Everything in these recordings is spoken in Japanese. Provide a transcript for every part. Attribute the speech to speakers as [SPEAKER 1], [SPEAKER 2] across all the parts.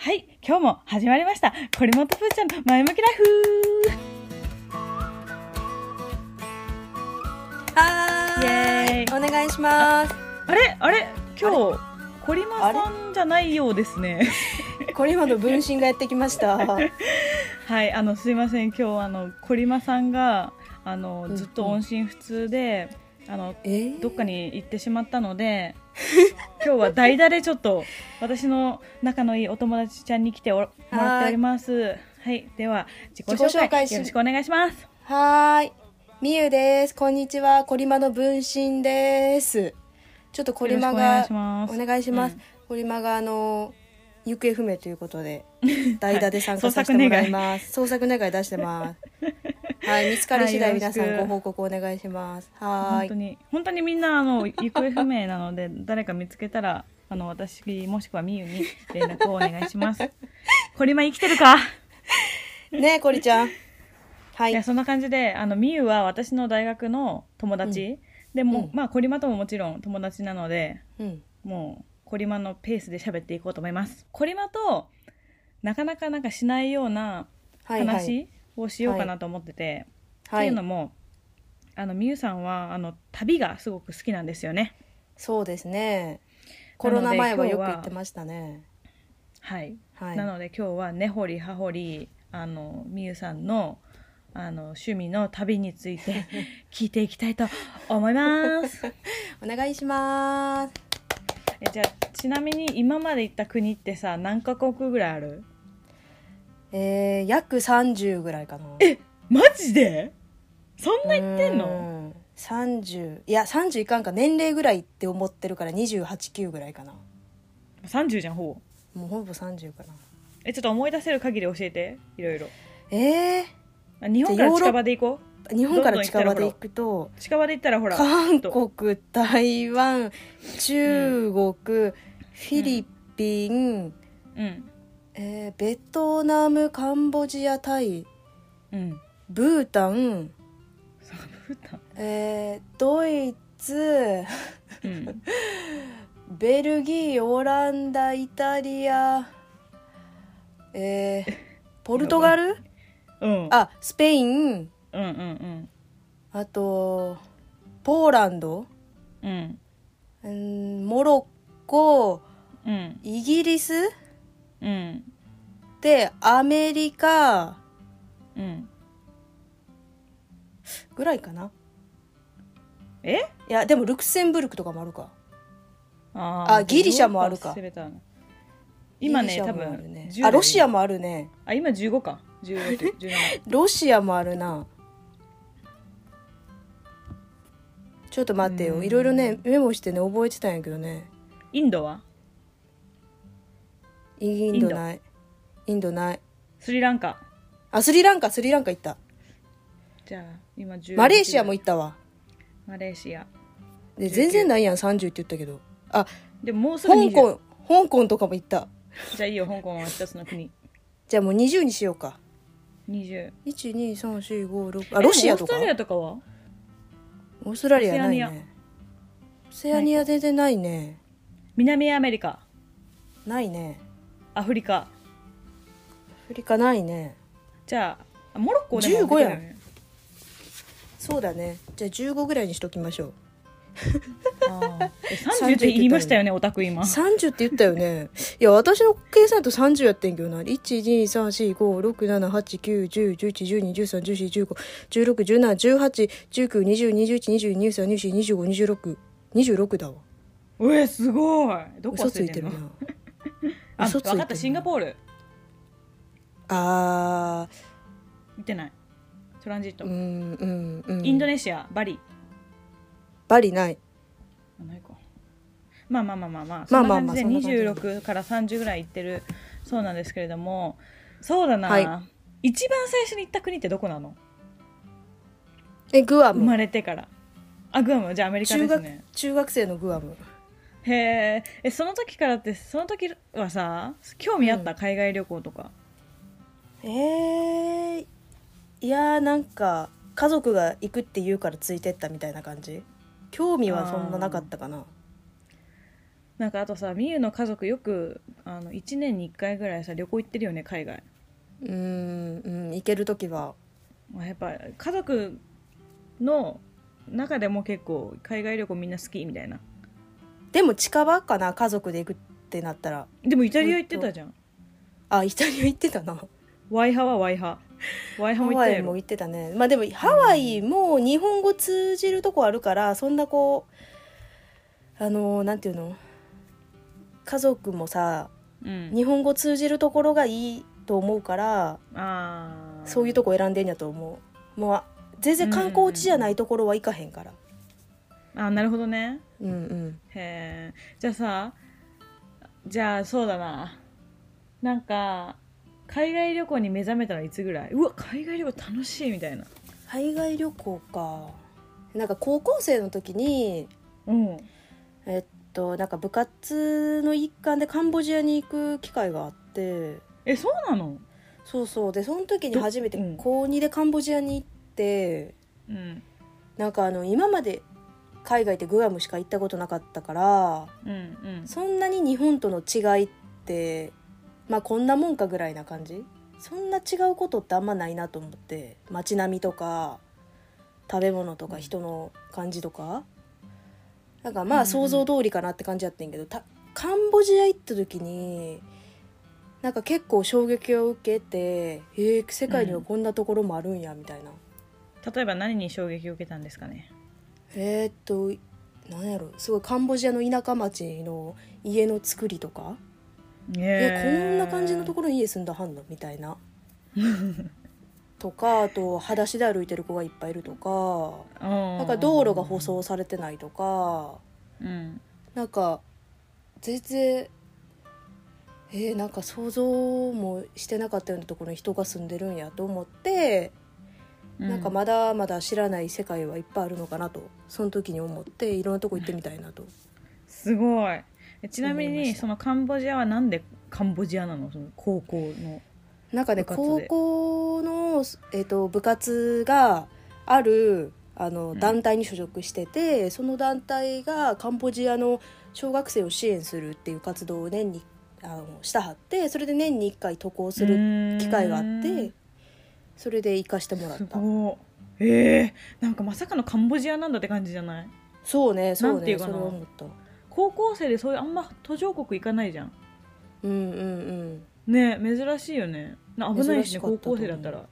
[SPEAKER 1] はい、今日も始まりました。こりもとふーちゃんの前向きライフ。イエーイ。
[SPEAKER 2] お願いします。
[SPEAKER 1] あれ今日こりまさんじゃないようですね。
[SPEAKER 2] こりまの分身がやってきました
[SPEAKER 1] はい、すいません。今日こりまさんがずっと音信不通で、どっかに行ってしまったので今日は代打でちょっと私の仲のいいお友達ちゃんに来てもらっております。はい、では自己紹介よろしくお願いします。
[SPEAKER 2] はい、みゆです。こんにちは、こりまの分身です。ちょっとこりまがお願いします。こりまが行方不明ということで代打で参加させてもらいます。捜索願い出してますはい、見つかり次第皆さんご報告お願いします。はい、
[SPEAKER 1] 本当にみんな行方不明なので誰か見つけたら私もしくはみゆに連絡をお願いします。こりま生きてるか
[SPEAKER 2] ねえ、こりちゃん。はい、
[SPEAKER 1] いや、そんな感じでみゆは私の大学の友達、でも、まあこりまとももちろん友達なので、もうこりまのペースで喋っていこうと思います。こりまとなかなかしないような話をしようかなと思ってて、っていうのもみゆさんは旅がすごく好きなんですよね。
[SPEAKER 2] そうですね、コロナ前はよく行ってましたね。
[SPEAKER 1] はい、なので今日は根掘り葉掘りみゆさんの趣味の旅について聞いていきたいと思います
[SPEAKER 2] お願いします。
[SPEAKER 1] じゃあちなみに今まで行った国ってさ何カ国ぐらいある？
[SPEAKER 2] 約30ぐらいかな。
[SPEAKER 1] マジで？そんな行ってんの
[SPEAKER 2] ？30、いや30いかんか、年齢ぐらいって思ってるから28、9ぐらいかな。
[SPEAKER 1] 30じゃん、ほ
[SPEAKER 2] ぼもうほぼ30かな。
[SPEAKER 1] ちょっと思い出せる限り教えて、いろいろ。日本から近場で行こう。
[SPEAKER 2] 日本から近場で行くと、
[SPEAKER 1] 近場で行ったらほら
[SPEAKER 2] 韓国、台湾、中国、フィリピン、ベトナム、カンボジア、タイ、ブータン、ドイツ、ベルギー、オランダ、イタリア、ポルトガル、スペイン、あとポーランド、モロッコ、イギリス、でアメリカ、ぐらいかな。いやでもルクセンブルクとかもあるか。ギリシャもあるか。
[SPEAKER 1] 今ね多分
[SPEAKER 2] ロシアもあるね。
[SPEAKER 1] 今15か。16、17
[SPEAKER 2] ロシアもあるな。ちょっと待ってよ、いろいろねメモしてね覚えてたんやけどね。
[SPEAKER 1] インドは？
[SPEAKER 2] インドない。インドない。
[SPEAKER 1] スリランカ。
[SPEAKER 2] スリランカ行った。
[SPEAKER 1] じゃあ今10。
[SPEAKER 2] マレーシアも行ったわ。
[SPEAKER 1] マレーシア
[SPEAKER 2] で全然ないやん、30って言ったけど。
[SPEAKER 1] でももうすぐ
[SPEAKER 2] 20。香港とかも行った。
[SPEAKER 1] じゃあいいよ、香港は一つの国。
[SPEAKER 2] じゃあもう20にしようか。
[SPEAKER 1] 20。
[SPEAKER 2] 1、2、3、4、5、6。ロシアとか。
[SPEAKER 1] オーストラリアとかは？
[SPEAKER 2] オーストラリアないね。オセアニア全然ないね。
[SPEAKER 1] 南アメリカ
[SPEAKER 2] ないね。
[SPEAKER 1] アフリカ
[SPEAKER 2] ないね。
[SPEAKER 1] じゃあモロッコでも
[SPEAKER 2] 15やん。そうだね。じゃあ15ぐらいにしときましょう。
[SPEAKER 1] 30って言いましたよね、オタク今。
[SPEAKER 2] 30って言ったよね。いや私の計算だと30やってんけどな。1,2,3,4,5,6,7,8,9,10,11,12,13,14,15,16,17,18,19,20,21,22,23,24,25,26,26だわ。
[SPEAKER 1] すごい。どこ忘れてんの？
[SPEAKER 2] 嘘ついてるな。
[SPEAKER 1] 分かった、シンガポール。
[SPEAKER 2] 行
[SPEAKER 1] ってない。トランジット。
[SPEAKER 2] イ
[SPEAKER 1] ンドネシア、バリ
[SPEAKER 2] ない
[SPEAKER 1] か。まあそんな感じで26から30ぐらい行ってるそうなんですけれども、そうだな、一番最初に行った国ってどこなの？
[SPEAKER 2] グアム。
[SPEAKER 1] 生まれてから。グアム。じゃあアメリカですね。
[SPEAKER 2] 中学生のグアム。
[SPEAKER 1] へえ。その時からって、その時はさ興味あった、海外旅行とか。
[SPEAKER 2] いやなんか家族が行くって言うからついてったみたいな感じ。興味はそんななかったかな。
[SPEAKER 1] なんかあとさ、みゆの家族よく1年に1回ぐらいさ旅行行ってるよね、海外。
[SPEAKER 2] 行ける時は
[SPEAKER 1] やっぱ家族の中でも結構海外旅行みんな好きみたいな。
[SPEAKER 2] でも近場かな、家族で行くってなったら。
[SPEAKER 1] でもイタリア行ってたじゃん。
[SPEAKER 2] あ、イタリア行ってたな。
[SPEAKER 1] ワイハはワイハも行ったやろ。
[SPEAKER 2] ハワイも行ってたね。まあでもハワイも日本語通じるとこあるから、そんなこうなんていうの、家族もさ、日本語通じるところがいいと思うから、そういうとこ選んでんやと思う。もう全然観光地じゃないところは行かへんから。
[SPEAKER 1] なるほどね。
[SPEAKER 2] へ
[SPEAKER 1] え。じゃあそうだな、なんか海外旅行に目覚めたのいつぐらい？うわ、海外旅行楽しいみたいな。
[SPEAKER 2] 海外旅行か。なんか高校生の時に、なんか部活の一環でカンボジアに行く機会があって。
[SPEAKER 1] そうなの？
[SPEAKER 2] そうで、その時に初めて高2でカンボジアに行って、なんか今まで海外ってグアムしか行ったことなかったから、そんなに日本との違いってまあこんなもんかぐらいな感じ。そんな違うことってあんまないなと思って、街並みとか食べ物とか人の感じとか、なんかまあ想像通りかなって感じやってんけど、カンボジア行った時になんか結構衝撃を受けて、世界にはこんなところもあるんやみたいな。
[SPEAKER 1] 例えば何に衝撃を受けたんですかね？
[SPEAKER 2] なんやろ、すごいカンボジアの田舎町の家の作りとか、こんな感じのところに家住んだはんのみたいなとか、あと裸足で歩いてる子がいっぱいいるとか、なんか道路が舗装されてないとか、なんか全然なんか想像もしてなかったようなところに人が住んでるんやと思って、なんかまだまだ知らない世界はいっぱいあるのかなとその時に思って、いろんなとこ行ってみたいなと。
[SPEAKER 1] すごい。ちなみにそのカンボジアはなんでカンボジアなの？その高校の
[SPEAKER 2] なんかね、高校の、部活がある団体に所属してて、その団体がカンボジアの小学生を支援するっていう活動を年にしたはって、それで年に1回渡航する機会があって、それで行かしてもらった。
[SPEAKER 1] なんかまさかのカンボジアなんだって感じじゃない？
[SPEAKER 2] そうね、
[SPEAKER 1] なんていうかな、
[SPEAKER 2] それは思った。
[SPEAKER 1] 高校生でそういうあんま途上国行かないじゃん。ね、珍しいよね。危ないしね、高校生だったら。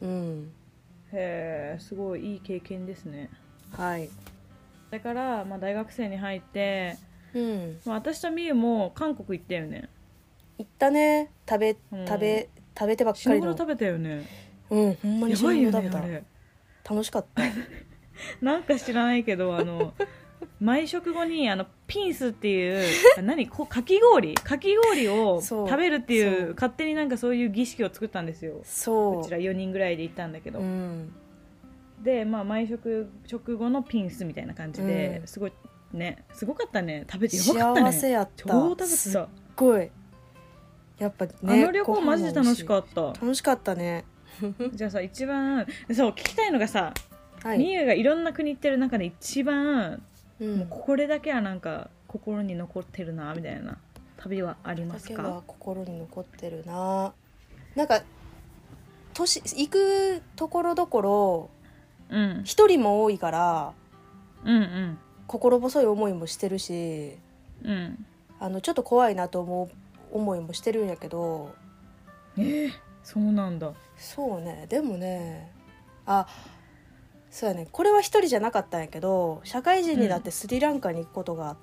[SPEAKER 1] すごいいい経験ですね。
[SPEAKER 2] はい。
[SPEAKER 1] だから、大学生に入って、私とみゆも韓国行ったよね。
[SPEAKER 2] 行ったね。食べてばっかりの。
[SPEAKER 1] 死ぬほど食べたよね。
[SPEAKER 2] ほんまに死ぬほど食べた。楽しかった。
[SPEAKER 1] なんか知らないけど毎食後にピンスっていうかき氷を食べるっていう勝手になんかそういう儀式を作ったんですよ。うちら4人ぐらいで行ったんだけど、で、毎食直後のピンスみたいな感じで、すごいね、すごかったね。食べてやばかったね。
[SPEAKER 2] 幸せやった。
[SPEAKER 1] 超食べてた。
[SPEAKER 2] すっごいやっぱ
[SPEAKER 1] ね、旅行マジで楽しかった。
[SPEAKER 2] 楽しかったね。
[SPEAKER 1] じゃあさ、一番聞きたいのがさ、みゆがいろんな国行ってる中で一番、もうこれだけはなんか心に残ってるなみたいな旅はありますか？
[SPEAKER 2] これだけは心に残ってるな。なんか行くところどころ一人も多いから、心細い思いもしてるし、ちょっと怖いなと思う思いもしてるんやけど。
[SPEAKER 1] そうなんだ。
[SPEAKER 2] そうね。でもね、そうやね、これは一人じゃなかったんやけど、社会人になってスリランカに行くことがあって、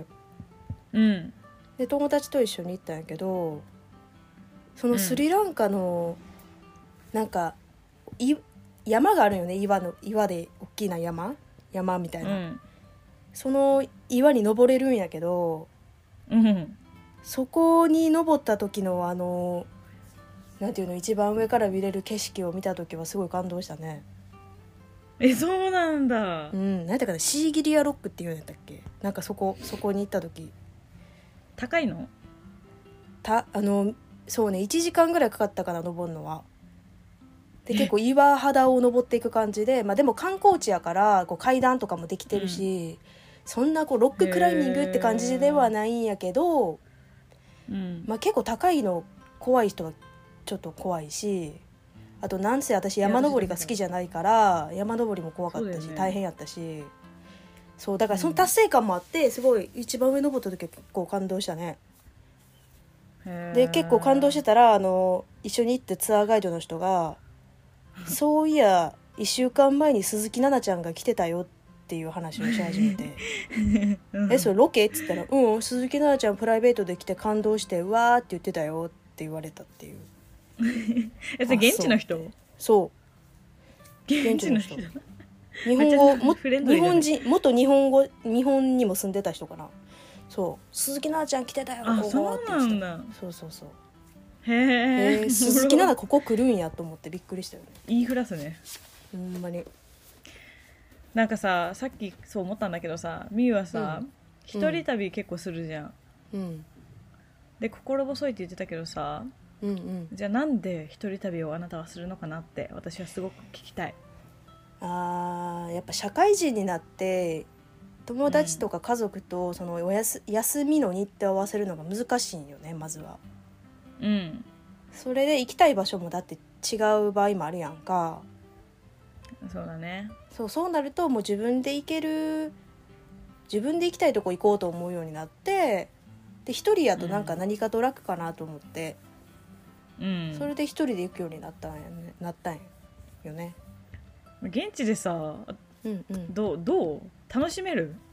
[SPEAKER 2] で友達と一緒に行ったんやけど、そのスリランカのなんか山があるよね。岩で大きな山みたいな、その岩に登れるんやけど、そこに登った時のなんていうの、一番上から見れる景色を見た時はすごい感動したね。
[SPEAKER 1] そうなんだ。
[SPEAKER 2] なんていうかな、シーギリアロックっていうんやったっけ。なんかそこに行った時。
[SPEAKER 1] 高いの？
[SPEAKER 2] そうね、1時間ぐらいかかったかな、登るのは。で結構岩肌を登っていく感じで、でも観光地やからこう階段とかもできてるし、 そんなこうロッククライミングって感じではないんやけど、まあ、結構高いの怖い人はちょっと怖いし、あとなんせ私山登りが好きじゃないから山登りも怖かったし、大変やったし、そうだからその達成感もあってすごい一番上登った時結構感動したね。で結構感動してたら一緒に行ってツアーガイドの人がそういや1週間前に鈴木奈々ちゃんが来てたよっていう話をし始めてそれロケっつったら鈴木奈々ちゃんプライベートで来て感動してわーって言ってたよって言われたっていう
[SPEAKER 1] それ現地の人？
[SPEAKER 2] そう現地の人日本語日本人元日本にも住んでた人かな。そう鈴木奈々ちゃん来てたよここって言ってた。そうへえ鈴木奈々ここ来るんやと思ってびっくりしたよね。
[SPEAKER 1] 言いふらすね
[SPEAKER 2] ほんまに。
[SPEAKER 1] なんかさっきそう思ったんだけどさ、みゆはさ、一人旅結構するじゃん、で心細いって言ってたけどさ、じゃあなんで一人旅をあなたはするのかなって私はすごく聞きたい。
[SPEAKER 2] やっぱ社会人になって友達とか家族とその休みの日程を合わせるのが難しいんよねまずは。それで行きたい場所もだって違う場合もあるやんか。
[SPEAKER 1] そうだね。
[SPEAKER 2] そうなるともう自分で行きたいとこ行こうと思うようになって、で一人やとなんか何かと楽かなと思って、それで一人で行くようになったんよね。
[SPEAKER 1] 現地でさ、どう楽しめる？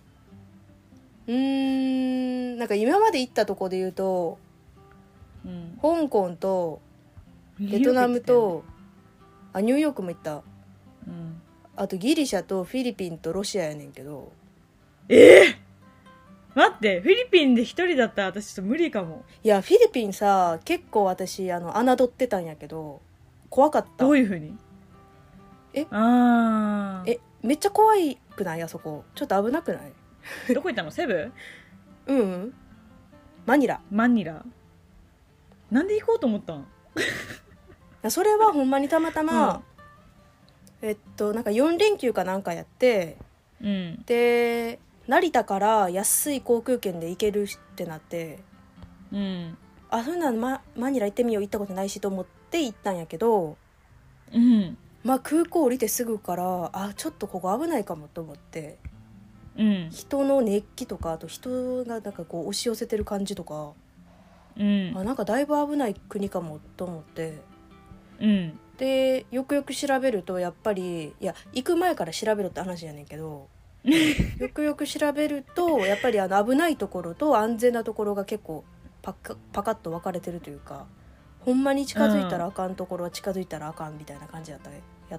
[SPEAKER 2] なんか今まで行ったとこで言うと、香港とベトナムとニューヨークも行った、あとギリシャとフィリピンとロシアやねんけど。
[SPEAKER 1] 待ってフィリピンで一人だったら私ちょっと無理かも。
[SPEAKER 2] いやフィリピンさ結構私侮ってたんやけど怖かった。
[SPEAKER 1] どういう風に？
[SPEAKER 2] めっちゃ怖いくない？あそこちょっと危なくない？
[SPEAKER 1] どこ行ったの？セブ？
[SPEAKER 2] マニラ。
[SPEAKER 1] なんで行こうと思ったん？
[SPEAKER 2] それはほんまにたまたま、なんか4連休かなんかやって、で成田から安い航空券で行けるってなって、そんなマニラ行ってみよう、行ったことないしと思って行ったんやけど、まあ空港降りてすぐからちょっとここ危ないかもと思って、人の熱気とかあと人がなんかこう押し寄せてる感じとか、なんかだいぶ危ない国かもと思って、でよくよく調べるとやっぱり行く前から調べろって話やねんけどよくよく調べるとやっぱり危ないところと安全なところが結構パカッと分かれてるというか、ほんまに近づいたらあかんところは近づいたらあかんみたいな感じやって、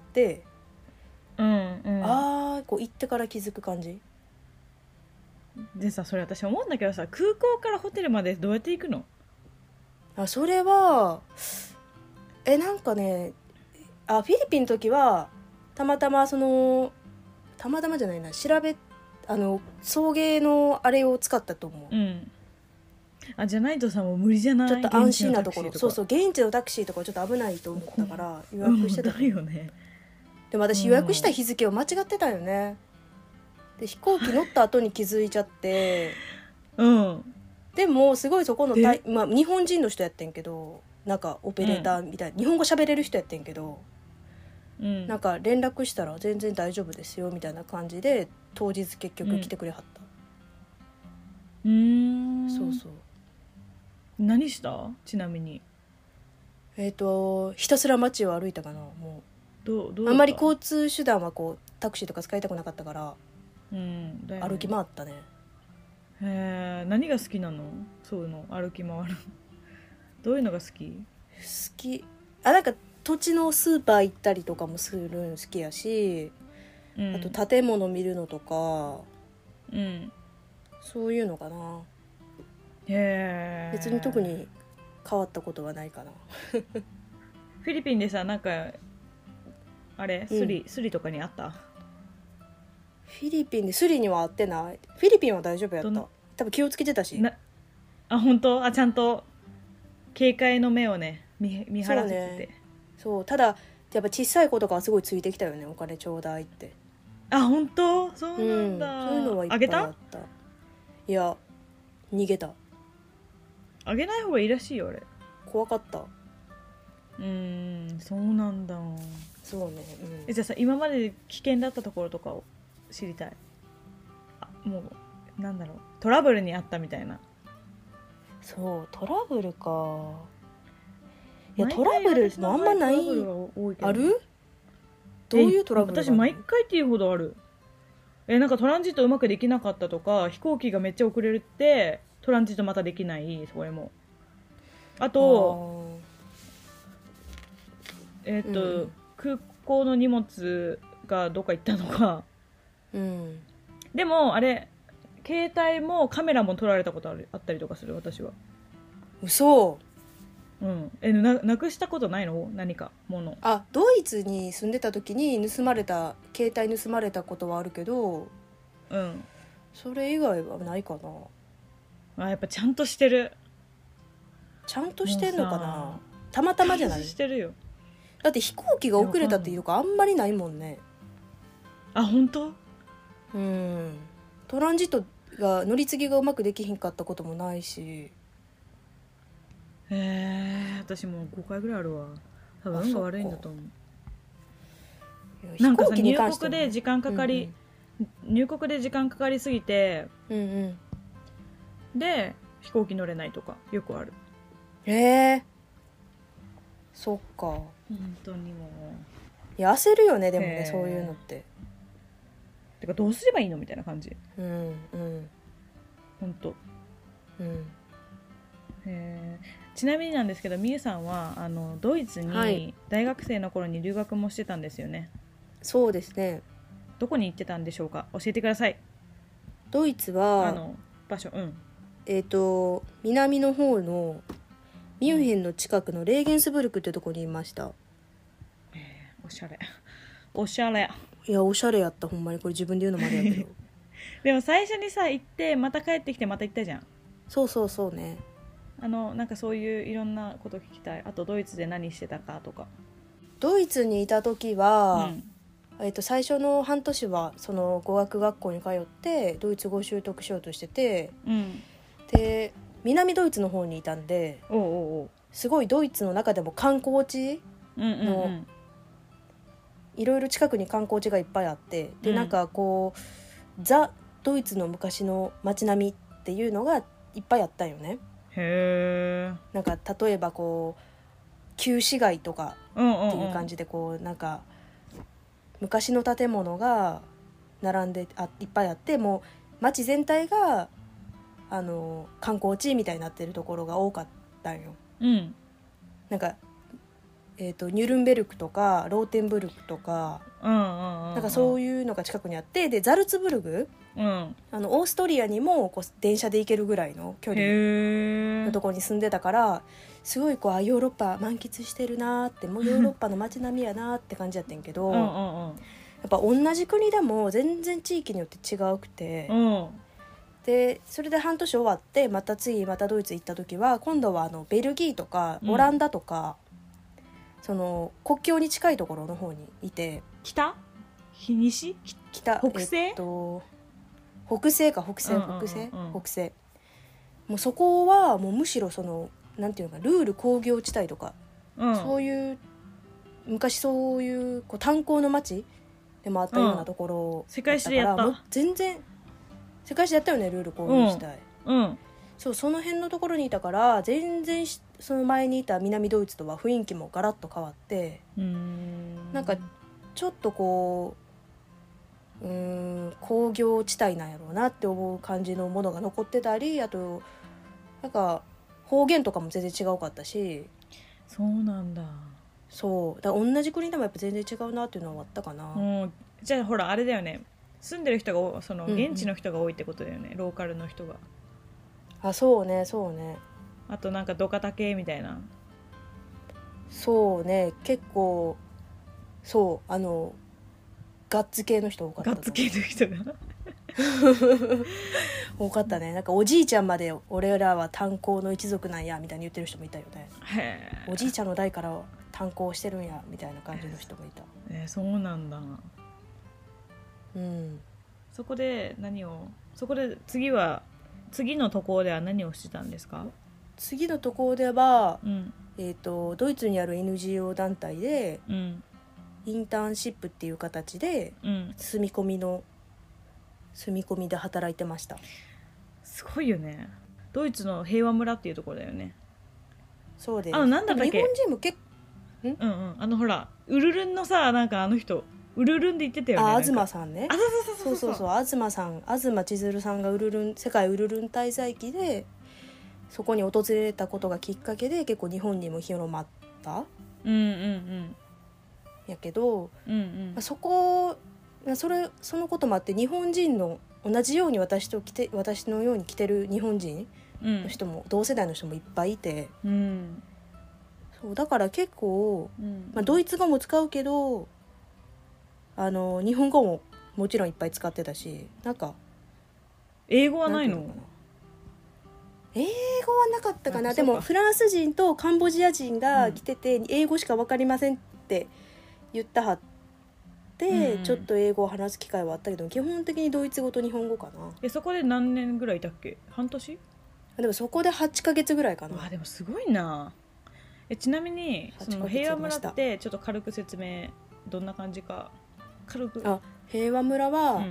[SPEAKER 2] こう行ってから気づく感じ
[SPEAKER 1] でさ、それ私思うんだけどさ、空港からホテルまでどうやって行くの？
[SPEAKER 2] それはなんかねフィリピンの時はたまたまじゃないな、送迎のあれを使ったと思う。
[SPEAKER 1] じゃないとさもう無理じゃない？
[SPEAKER 2] ちょっと安心なところ。そう現地のタクシーとかちょっと危ないと思ったから予約してた
[SPEAKER 1] よね。
[SPEAKER 2] でも私予約した日付を間違ってたよね。で飛行機乗った後に気づいちゃってでもすごいそこの日本人の人やってんけど、なんかオペレーターみたいな、日本語喋れる人やってんけど、なんか連絡したら全然大丈夫ですよみたいな感じで当日結局来てくれはった。そう
[SPEAKER 1] 何したちなみに？
[SPEAKER 2] ひたすら街を歩いたかな。もうあんまり交通手段はこうタクシーとか使いたくなかったから、歩き回ったね。
[SPEAKER 1] 何が好きなの？そういうの歩き回るどういうのが好き？
[SPEAKER 2] なんか土地のスーパー行ったりとかもするの好きやし、あと建物見るのとか、そういうのかな。別に特に変わったことはないかな
[SPEAKER 1] フィリピンでさ、なんかあれスリとかにあった？
[SPEAKER 2] フィリピンでスリには会ってない。フィリピンは大丈夫やった。多分気をつけてたし。
[SPEAKER 1] 本当？ちゃんと警戒の目をね見張らせてて。
[SPEAKER 2] そうただやっぱ小さい子とかはすごいついてきたよね。お金ちょうだいって。
[SPEAKER 1] あ、本当？そうなんだ、
[SPEAKER 2] そういうのはいっぱいあった。いや逃げた。
[SPEAKER 1] あげない方がいいらしいよ、あれ。
[SPEAKER 2] 怖かった。
[SPEAKER 1] そうなんだ。
[SPEAKER 2] そうね、
[SPEAKER 1] じゃあさ、今まで危険だったところとかを知りたい。もうなんだろう、トラブルにあったみたいな。
[SPEAKER 2] そう、トラブルか。いや、トラブルのあんまない。ある？どういうトラブル？
[SPEAKER 1] 私毎回っていうほどある。なんかトランジットうまくできなかったとか、飛行機がめっちゃ遅れるってトランジットまたできない、それも。あと空港の荷物がどっか行ったのか、でもあれ携帯もカメラも撮られたことあったりとかする、私は。
[SPEAKER 2] 嘘。
[SPEAKER 1] なくしたことないの？何かもの。
[SPEAKER 2] ドイツに住んでた時に携帯盗まれたことはあるけど、それ以外はないかな。
[SPEAKER 1] やっぱちゃんとしてる。
[SPEAKER 2] ちゃんとしてんのかな。たまたまじゃない？
[SPEAKER 1] してるよ。
[SPEAKER 2] だって飛行機が遅れたっていうかあんまりないもんね。
[SPEAKER 1] 本当？
[SPEAKER 2] トランジットが乗り継ぎがうまくできひんかったこともないし。
[SPEAKER 1] 私もう5回ぐらいあるわ。多分運が悪いんだと思う。
[SPEAKER 2] なんか
[SPEAKER 1] さ、入国で時間かかりすぎて、で飛行機乗れないとかよくある。
[SPEAKER 2] そっか。本
[SPEAKER 1] 当にも
[SPEAKER 2] う。いや焦るよね、でもね、そういうのって。
[SPEAKER 1] てかどうすればいいのみたいな感じ。本当。ちなみになんですけど、みゆさんはドイツに大学生の頃に留学もしてたんですよね。
[SPEAKER 2] そうですね。
[SPEAKER 1] どこに行ってたんでしょうか？教えてください。
[SPEAKER 2] ドイツは
[SPEAKER 1] 場所。
[SPEAKER 2] 南の方のミュンヘンの近くのレーゲンスブルクってとこにいました。
[SPEAKER 1] おしゃれ。おしゃれ。
[SPEAKER 2] いやおしゃれやった、ほんまに。これ自分で言うのもあれやけど
[SPEAKER 1] でも最初にさ行ってまた帰ってきてまた行ったじゃん。
[SPEAKER 2] そうね。
[SPEAKER 1] なんかそういういろんなこと聞きたい。あとドイツで何してたかとか。
[SPEAKER 2] ドイツにいた時は、最初の半年はその語学学校に通ってドイツ語を習得しようとしてて、で南ドイツの方にいたんで、すごいドイツの中でも観光地の、いろいろ近くに観光地がいっぱいあって、でなんかこうザ・ドイツの昔の街並みっていうのがいっぱいあったんよね。なんか例えばこう旧市街とかっていう感じで、こうなんか昔の建物が並んでいっぱいあって、もう街全体が観光地みたいになってるところが多かったんよ。なんかニュルンベルクとかローテンブルクとか、なんかそういうのが近くにあって、でザルツブルグ、オーストリアにもこう電車で行けるぐらいの距離のところに住んでたから、すごいこうヨーロッパ満喫してるなって、もうヨーロッパの街並みやなって感じやってんけどやっぱ同じ国でも全然地域によって違うくて、でそれで半年終わってまたドイツ行った時は、今度はベルギーとかオランダとか、その国境に近いところの方にいて。
[SPEAKER 1] 北北西
[SPEAKER 2] もうそこはもうむしろそのなんていうのか、ルール工業地帯とか、そういう昔そういう炭鉱の町でもあったようなところ
[SPEAKER 1] 世界史でやった。
[SPEAKER 2] 全然世界史でやったよね、ルール工業地帯。その辺のところにいたから、全然その前にいた南ドイツとは雰囲気もガラッと変わって、なんかちょっとこう工業地帯なんやろうなって思う感じのものが残ってたり、あとなんか方言とかも全然違うかったし。
[SPEAKER 1] そうなんだ。
[SPEAKER 2] そうだから同じ国でもやっぱ全然違うなっていうのはあったかな。
[SPEAKER 1] じゃあほらあれだよね、住んでる人がその現地の人が多いってことだよね、ローカルの人が。
[SPEAKER 2] そうね。
[SPEAKER 1] あとなんか土方系みたいな。
[SPEAKER 2] そうね、結構そうガッツ系の人多かった。
[SPEAKER 1] ガッツ系の人が
[SPEAKER 2] 多かったね。なんかおじいちゃんまで俺らは炭鉱の一族なんやみたいに言ってる人もいたよね。おじいちゃんの代から炭鉱してるんやみたいな感じの人もいた。
[SPEAKER 1] そうなんだ。
[SPEAKER 2] うん、
[SPEAKER 1] そこで次の渡航では何をしてたんですか？
[SPEAKER 2] 次の渡航では、
[SPEAKER 1] うん、
[SPEAKER 2] ドイツにある NGO 団体で、
[SPEAKER 1] うん、
[SPEAKER 2] インターンシップっていう形で、
[SPEAKER 1] うん、
[SPEAKER 2] 住み込みで働いてました。
[SPEAKER 1] すごいよね。ドイツの平和村っていうところだよね。
[SPEAKER 2] そうです。
[SPEAKER 1] なんだったっけ？
[SPEAKER 2] 日本人も
[SPEAKER 1] うんうん、ほらウルルンのさ、なんかあの人ウルルンで言ってたよね。
[SPEAKER 2] 東さんね。そう東さん、東千鶴さんが世界ウルルン滞在期でそこに訪れたことがきっかけで結構日本にも広まったやけど、そのこともあって日本人の同じように私のように来てる日本人の人も、同世代の人もいっぱいいて、そうだから結構、ドイツ語も使うけど日本語ももちろんいっぱい使ってたし、なんか
[SPEAKER 1] 英語はないの？
[SPEAKER 2] 英語はなかったかな。でもフランス人とカンボジア人が来てて、英語しか分かりませんって言ったはって、ちょっと英語を話す機会はあったけど基本的にドイツ語と日本語かな。
[SPEAKER 1] そこで何年ぐらいいたっけ？半年？
[SPEAKER 2] でもそこで8ヶ月ぐらいかな。
[SPEAKER 1] でもすごいな。ちなみにその平和村ってちょっと軽く説明、どんな感じか軽く。
[SPEAKER 2] 平和村は、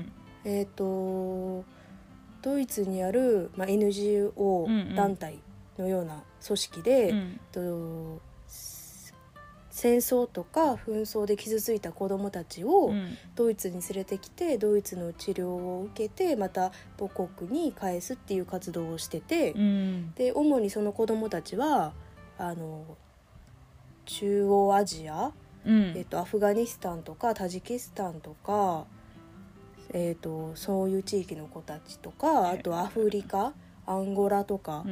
[SPEAKER 2] ドイツにある、NGO 団体のような組織で、戦争とか紛争で傷ついた子どもたちをドイツに連れてきて、ドイツの治療を受けてまた母国に返すっていう活動をしてて、で主にその子どもたちは中央アジア、アフガニスタンとかタジキスタンとか、そういう地域の子たちとか、あとアフリカ、アンゴラとか、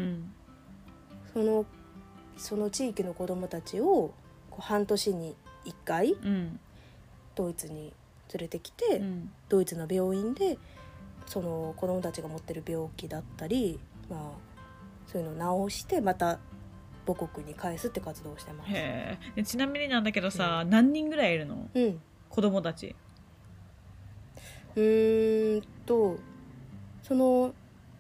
[SPEAKER 2] その地域の子どもたちを半年に1回、ドイツに連れてきて、ドイツの病院でその子どもたちが持ってる病気だったり、そういうのを治してまた母国に返すって活動をしてます。
[SPEAKER 1] へえ。ちなみになんだけどさ、何人ぐらいいるの？子どもたち。
[SPEAKER 2] その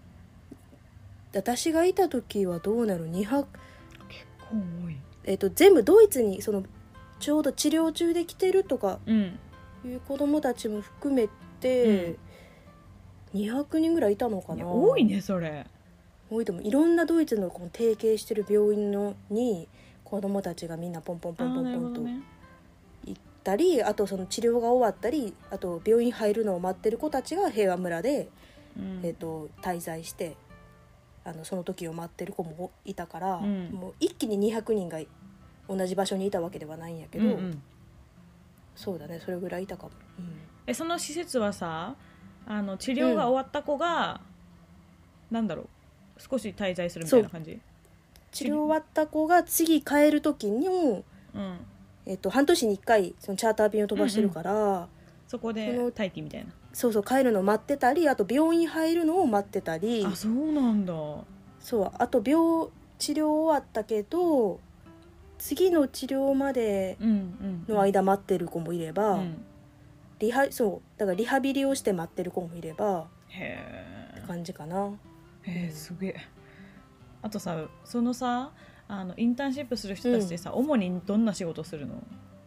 [SPEAKER 2] 私がいた時はどうなる200、
[SPEAKER 1] 結構多い。
[SPEAKER 2] 全部ドイツにちょうど治療中で来てるとかいう子供たちも含めて、200人ぐらいいたのかな。
[SPEAKER 1] 多いねそれ。
[SPEAKER 2] 多いと思う。いろんなドイツの提携してる病院に子供たちがみんなポンポンポンポンポンと行ったり、あとその治療が終わったり、あと病院入るのを待ってる子たちが平和村で、滞在してその時を待ってる子もいたから、もう一気に200人が同じ場所にいたわけではないんやけど、そうだね、それぐらいいたかも。
[SPEAKER 1] その施設はさ、治療が終わった子が、なんだろう、少し滞在するみたいな感じ？
[SPEAKER 2] 治療終わった子が次帰る時にも、半年に1回そのチャーター便を飛ばしてるから、
[SPEAKER 1] そこで待機みたいな。
[SPEAKER 2] そう帰るのを待ってたり、あと病院入るのを待ってたり。
[SPEAKER 1] そうなんだ。
[SPEAKER 2] そうあと治療終わったけど次の治療までの間待ってる子もいれば、だからリハビリをして待ってる子もいればって感じかな。
[SPEAKER 1] すげえ。あとさ、そのさ、インターンシップする人たちでさ、主にどんな仕事するの？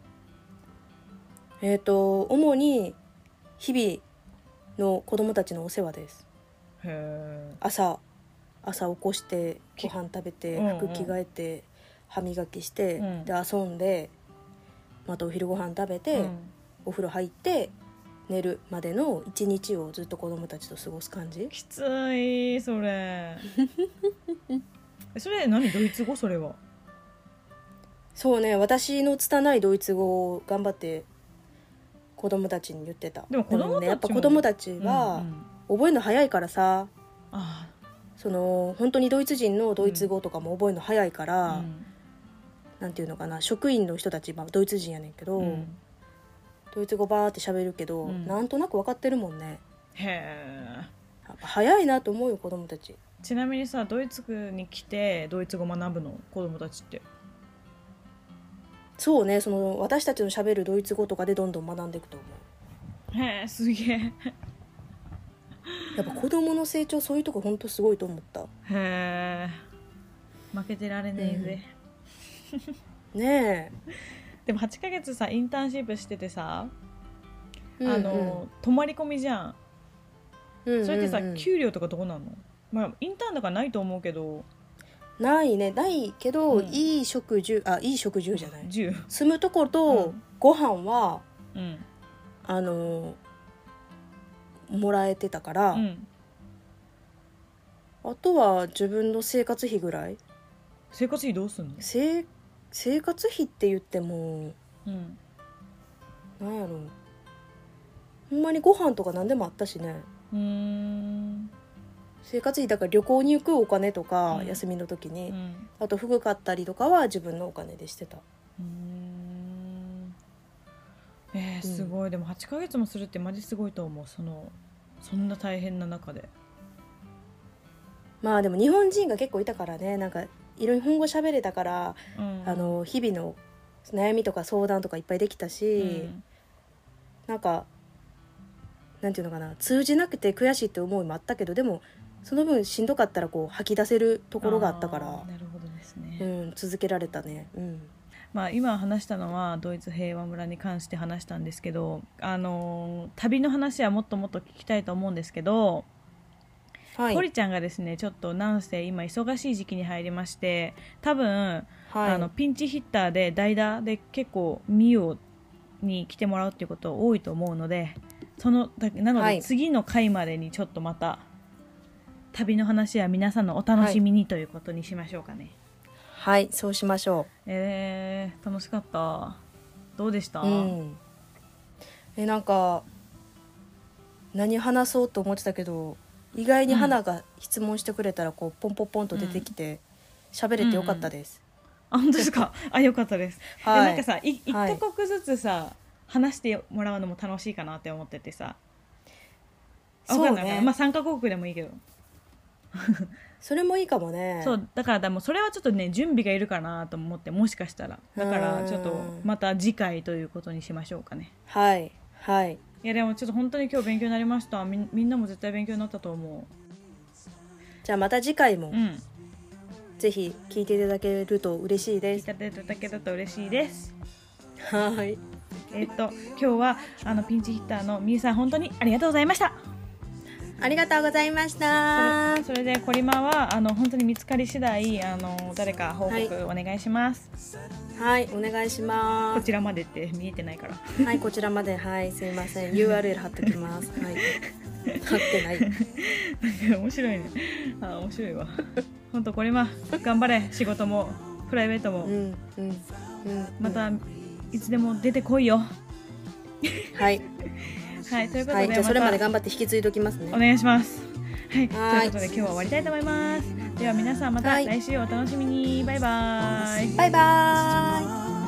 [SPEAKER 2] 主に日々の子供たちのお世話です。朝起こしてご飯食べて、服着替えて、歯磨きして、で遊んでまたお昼ご飯食べて、お風呂入って寝るまでの一日をずっと子供たちと過ごす感じ。
[SPEAKER 1] きついそれ。それ何？ドイツ語？それは
[SPEAKER 2] そうね、私の拙いドイツ語を頑張って子供たちに言ってた。
[SPEAKER 1] でも
[SPEAKER 2] やっぱ子供たちは覚えるの早いからさ、本当にドイツ人のドイツ語とかも覚えるの早いから、なんていうのかな、職員の人たちドイツ人やねんけど、ドイツ語バーって喋るけど、なんとなく分かってるもんね。やっぱ早いなと思うよ子供たち。
[SPEAKER 1] ちなみにさ、ドイツに来てドイツ語学ぶの？子供たちって。
[SPEAKER 2] そうね、私たちの喋るドイツ語とかでどんどん学んでいくと思
[SPEAKER 1] へえ、すげえ。
[SPEAKER 2] やっぱ子供の成長、そういうとこほんとすごいと思った。
[SPEAKER 1] へえ、負けてられねえぜ、
[SPEAKER 2] ねえ。
[SPEAKER 1] でも8ヶ月さインターンシップしててさ、泊まり込みじゃん、それってさ、給料とかどうなんの？まあインターンだからないと思うけど。
[SPEAKER 2] ないね、ないけど、いい食住じゃない住むところとご飯は、もらえてたから、あとは自分の生活費ぐらい。
[SPEAKER 1] 生活費どうすんの？
[SPEAKER 2] 生活費って言っても、なんやろ、ほんまにご飯とか何でもあったしね。生活費だから旅行に行くお金とか、休みの時に、あと服買ったりとかは自分のお金でしてた。
[SPEAKER 1] すごい。でも8ヶ月もするってマジすごいと思う。そんな大変な中で。
[SPEAKER 2] まあでも日本人が結構いたからね、なんかいろいろ日本語喋れたから、日々の悩みとか相談とかいっぱいできたし、なんかなんていうのかな、通じなくて悔しいって思いもあったけど、でもその分しんどかったらこう吐き出せるところがあったから、
[SPEAKER 1] なるほどですね、
[SPEAKER 2] 続けられたね。
[SPEAKER 1] まあ、今話したのはドイツ平和村に関して話したんですけど、旅の話はもっともっと聞きたいと思うんですけど、コリちゃんがですね、ちょっとなんせ今忙しい時期に入りまして、多分、ピンチヒッターで代打で結構ミオに来てもらうっていうこと多いと思うので、なので次の回までにちょっとまた旅の話は皆さんのお楽しみにということにしましょうかね。
[SPEAKER 2] はい、そうしましょ
[SPEAKER 1] う。楽しかった。どうでした？
[SPEAKER 2] なんか何話そうと思ってたけど、意外に花が質問してくれたらこうポンポンポンと出てきて喋れてよかったです。
[SPEAKER 1] 本当ですか？よかったです。なんかさ、1カ国ずつさ、話してもらうのも楽しいかなって思っててさ。そうね。まあ3カ国でもいいけど。
[SPEAKER 2] それもいいかもね。
[SPEAKER 1] そうだからもうそれはちょっとね準備がいるかなと思って、もしかしたらだからちょっとまた次回ということにしましょうかね。
[SPEAKER 2] はいはい。
[SPEAKER 1] いやでもちょっと本当に今日勉強になりました。みんなも絶対勉強になったと思う。
[SPEAKER 2] じゃあまた次回も、ぜひ聞いていただけると嬉しいです。
[SPEAKER 1] 聞いていただけると嬉しいです。
[SPEAKER 2] はい。
[SPEAKER 1] 今日はピンチヒッターのみゆさん本当にありがとうございました。
[SPEAKER 2] ありがとうございました。
[SPEAKER 1] それでコリマは本当に見つかり次第誰か報告お願いします。
[SPEAKER 2] はい、お願いします。
[SPEAKER 1] こちらまでって見えてないから。
[SPEAKER 2] はい、こちらまで、はい、すいません。URL 貼っときます。はい。貼ってない。
[SPEAKER 1] なんか面白いね。面白いわ。本当コリマ頑張れ。仕事もプライベートも。またいつでも出てこいよ。
[SPEAKER 2] はい。
[SPEAKER 1] はい、ということで、
[SPEAKER 2] じゃあそれまで頑張って引き継いでおきますね。
[SPEAKER 1] お願いします。はい、ということで今日は終わりたいと思います。では皆さんまた来週お楽しみに。バイバイ。
[SPEAKER 2] バイバイ。